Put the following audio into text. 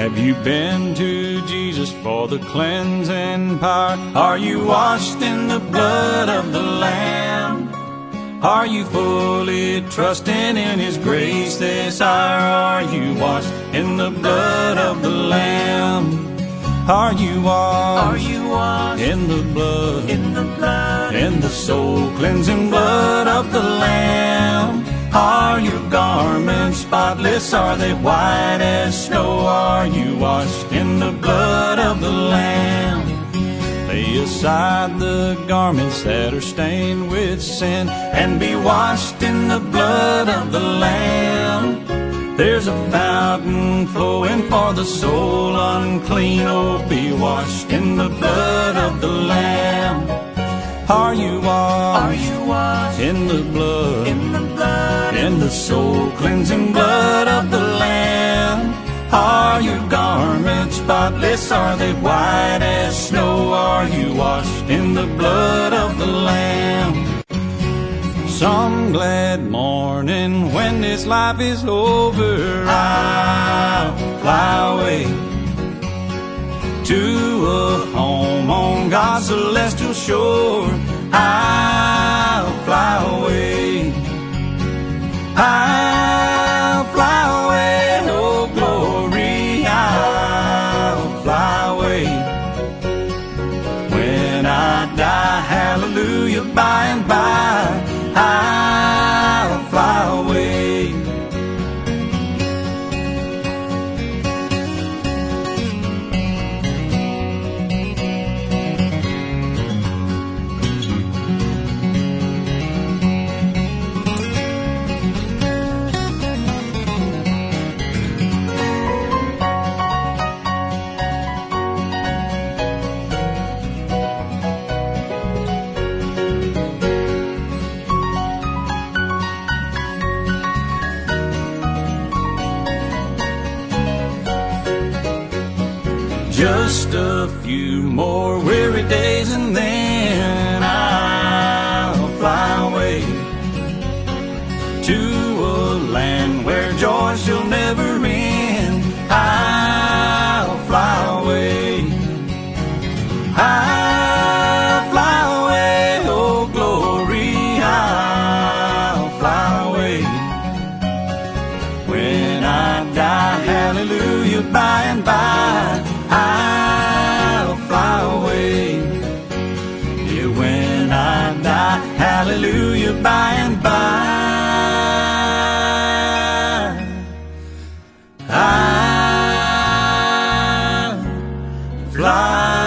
Have you been to Jesus for the cleansing power? Are you washed in the blood of the Lamb? Are you fully trusting in His grace this hour? Are you washed in the blood of the Lamb? Are you washed in the blood, in the soul cleansing blood of the Lamb? Are your garments spotless? Are they white as snow? Are you washed in the blood of the Lamb? Lay aside the garments that are stained with sin and be washed in the blood of the Lamb. There's a fountain flowing for the soul unclean. Oh, be washed in the blood of the Lamb. Are you washed in the blood, in the soul cleansing blood of the Lamb? Are your garments spotless? Are they white as snow? Are you washed in the blood of the Lamb? Some glad morning when this life is over, I'll fly away to a home on God's celestial shore. I'll fly away, I'll fly away, oh glory, I'll fly away. When I die, hallelujah, by and by, I'll fly away. Just a few more weary days and then I'll fly away to a land where joy shall never end. I'll fly away, I'll fly away, oh glory, I'll fly away. When I die, hallelujah, by and by, I'll fly away. Yeah, when I die, hallelujah, by and by, I'll fly